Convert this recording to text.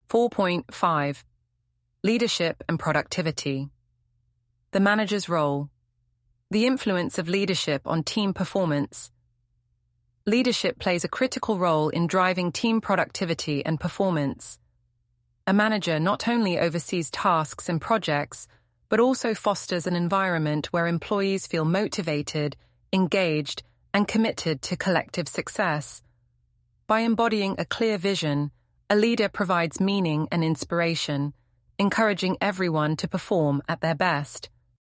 4.5. Leadership and productivity. The manager's role. The influence of leadership on team performance. Leadership plays a critical role in driving team productivity and performance. A manager not only oversees tasks and projects, but also fosters an environment where employees feel motivated, engaged, and committed to collective success. By embodying a clear vision, a leader provides meaning and inspiration, encouraging everyone to perform at their best.